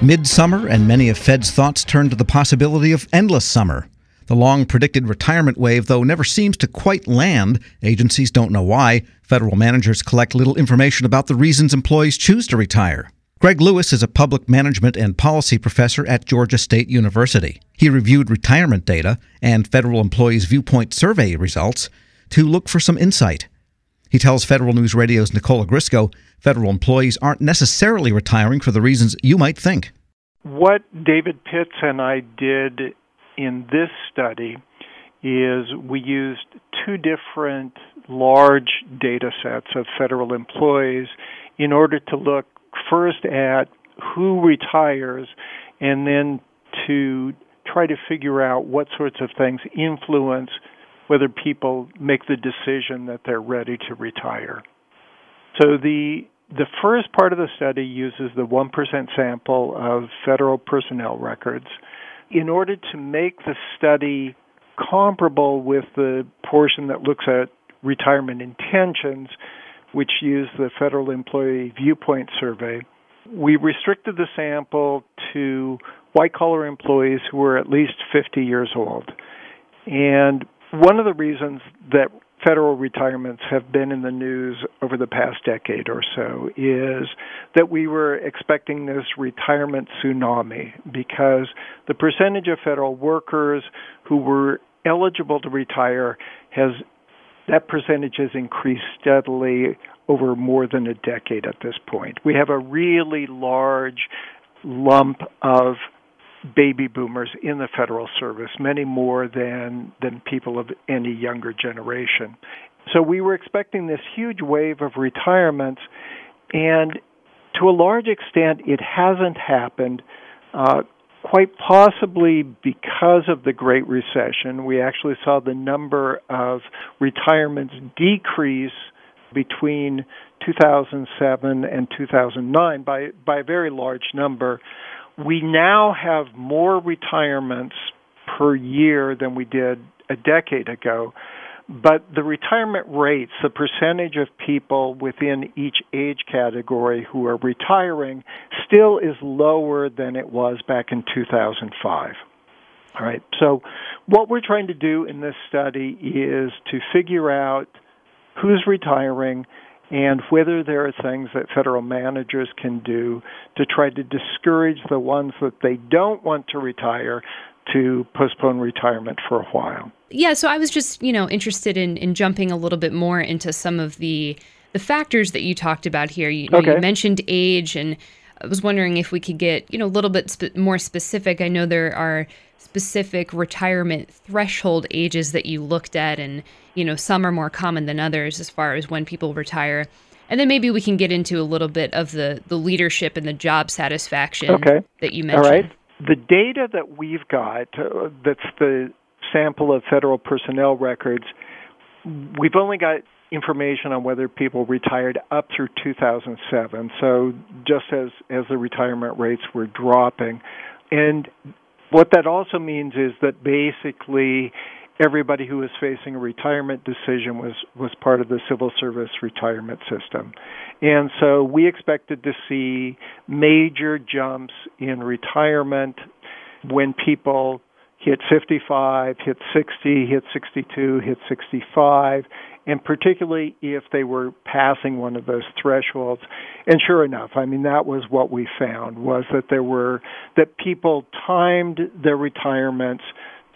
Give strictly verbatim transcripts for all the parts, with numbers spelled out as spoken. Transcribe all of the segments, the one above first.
Midsummer, and many of Fed's thoughts turn to the possibility of endless summer. The long-predicted retirement wave, though, never seems to quite land. Agencies don't know why. Federal managers collect little information about the reasons employees choose to retire. Greg Lewis is a public management and policy professor at Georgia State University. He reviewed retirement data and federal employees' viewpoint survey results to look for some insight. He tells Federal News Radio's Nicola Grisco federal employees aren't necessarily retiring for the reasons you might think. What David Pitts and I did in this study is we used two different large data sets of federal employees in order to look first at who retires and then to try to figure out what sorts of things influence whether people make the decision that they're ready to retire. So the the first part of the study uses the one percent sample of federal personnel records in order to make the study comparable with the portion that looks at retirement intentions, which use the Federal Employee Viewpoint Survey. We restricted the sample to white-collar employees who were at least fifty years old. And one of the reasons that federal retirements have been in the news over the past decade or so is that we were expecting this retirement tsunami because the percentage of federal workers who were eligible to retire has that percentage has increased steadily over more than a decade at this point. We have a really large lump of baby boomers in the federal service, many more than than people of any younger generation. So we were expecting this huge wave of retirements, and to a large extent it hasn't happened, uh, quite possibly because of the Great Recession. We actually saw the number of retirements decrease between two thousand seven and two thousand nine by, by a very large number. We now have more retirements per year than we did a decade ago, but the retirement rates, the percentage of people within each age category who are retiring, still is lower than it was back in two thousand five. All right. So what we're trying to do in this study is to figure out who's retiring and whether there are things that federal managers can do to try to discourage the ones that they don't want to retire to postpone retirement for a while. Yeah, so I was just, you know, interested in, in jumping a little bit more into some of the the factors that you talked about here. You, know, okay. you mentioned age, and I was wondering if we could get, you know, a little bit sp- more specific. I know there are specific retirement threshold ages that you looked at, and, you know, some are more common than others as far as when people retire. And then maybe we can get into a little bit of the, the leadership and the job satisfaction okay. that you mentioned. All right. The data that we've got, uh, that's the sample of federal personnel records, we've only got information on whether people retired up through two thousand seven, so just as, as the retirement rates were dropping. And what that also means is that basically everybody who was facing a retirement decision was, was part of the civil service retirement system. And so we expected to see major jumps in retirement when people hit fifty-five, hit sixty, hit sixty-two, hit sixty-five, and particularly if they were passing one of those thresholds. And sure enough, I mean, that was what we found, was that there were, that people timed their retirements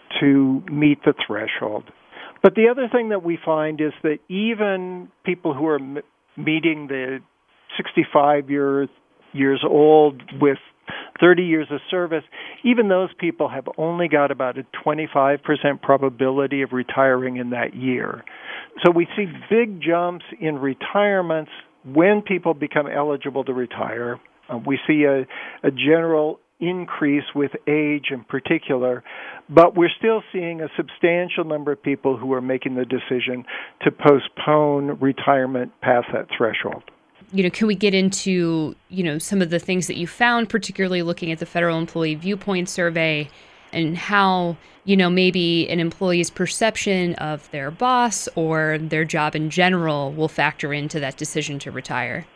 to meet the threshold. But the other thing that we find is that even people who are m- meeting the sixty-five year, years old with thirty years of service, even those people have only got about a twenty-five percent probability of retiring in that year. So we see big jumps in retirements when people become eligible to retire. Uh, we see a, a general increase with age in particular, but we're still seeing a substantial number of people who are making the decision to postpone retirement past that threshold. You know, can we get into, you know, some of the things that you found, particularly looking at the Federal Employee Viewpoint Survey, and how, you know, maybe an employee's perception of their boss or their job in general will factor into that decision to retire?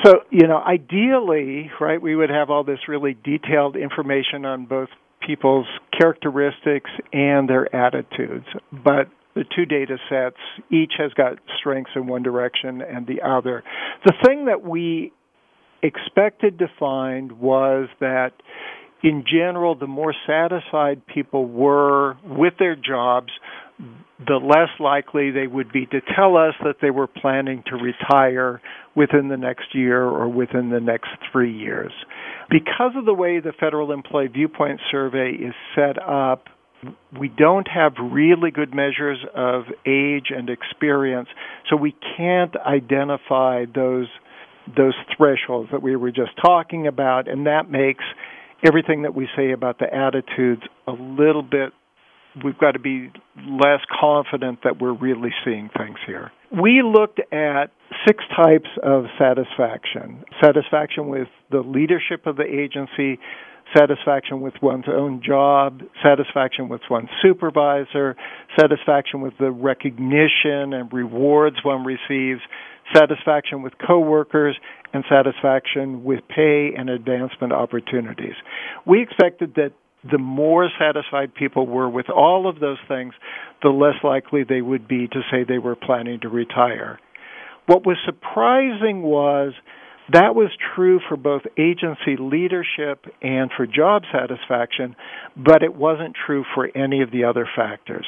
So, you know, ideally, right, we would have all this really detailed information on both people's characteristics and their attitudes. But the two data sets, each has got strengths in one direction and the other. The thing that we expected to find was that, in general, the more satisfied people were with their jobs, the less likely they would be to tell us that they were planning to retire within the next year or within the next three years. Because of the way the Federal Employee Viewpoint Survey is set up, we don't have really good measures of age and experience, so we can't identify those those thresholds that we were just talking about, and that makes everything that we say about the attitudes a little bit, we've got to be less confident that we're really seeing things here. We looked at six types of satisfaction. Satisfaction with the leadership of the agency, satisfaction with one's own job, satisfaction with one's supervisor, satisfaction with the recognition and rewards one receives, satisfaction with coworkers, and satisfaction with pay and advancement opportunities. We expected that the more satisfied people were with all of those things, the less likely they would be to say they were planning to retire. What was surprising was that was true for both agency leadership and for job satisfaction, but it wasn't true for any of the other factors.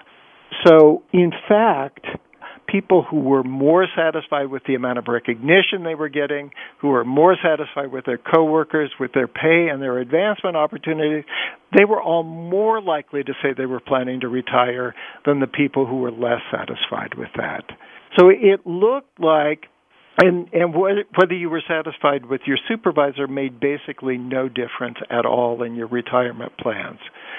So, in fact, people who were more satisfied with the amount of recognition they were getting, who were more satisfied with their coworkers, with their pay and their advancement opportunities, they were all more likely to say they were planning to retire than the people who were less satisfied with that. So it looked like, and, and whether you were satisfied with your supervisor made basically no difference at all in your retirement plans.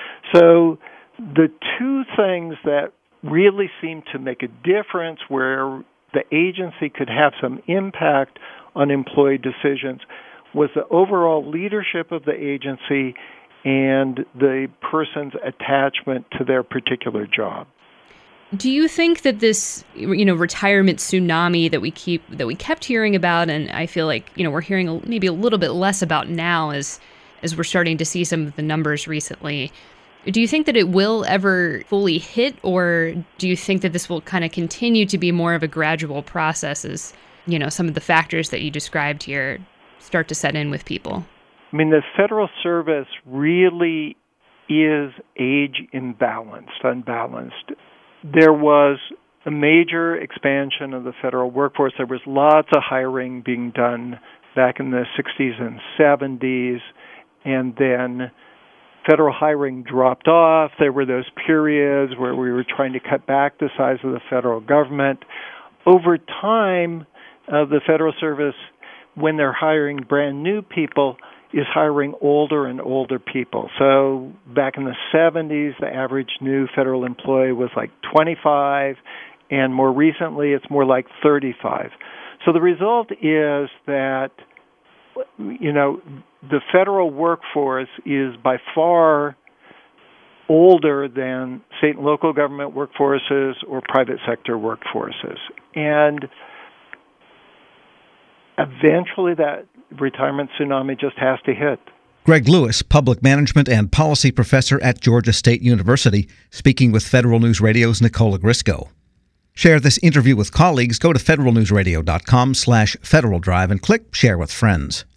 So the two things that really seemed to make a difference where the agency could have some impact on employee decisions was the overall leadership of the agency and the person's attachment to their particular job. Do you think that this, you know, retirement tsunami that we keep that we kept hearing about, and I feel like, you know, we're hearing maybe a little bit less about now as as we're starting to see some of the numbers recently, do you think that it will ever fully hit, or do you think that this will kind of continue to be more of a gradual process as, you know, some of the factors that you described here start to set in with people? I mean, the federal service really is age imbalanced, unbalanced. There was a major expansion of the federal workforce. There was lots of hiring being done back in the sixties and seventies, and then federal hiring dropped off. There were those periods where we were trying to cut back the size of the federal government. Over time, uh, the Federal Service, when they're hiring brand new people, is hiring older and older people. So back in the seventies, the average new federal employee was like twenty-five, and more recently it's more like thirty-five. So the result is that, you know, the federal workforce is by far older than state and local government workforces or private sector workforces. And eventually that retirement tsunami just has to hit. Greg Lewis, public management and policy professor at Georgia State University, speaking with Federal News Radio's Nicola Grisco. Share this interview with colleagues. Go to federal news radio dot com slash Federal Drive and click Share with Friends.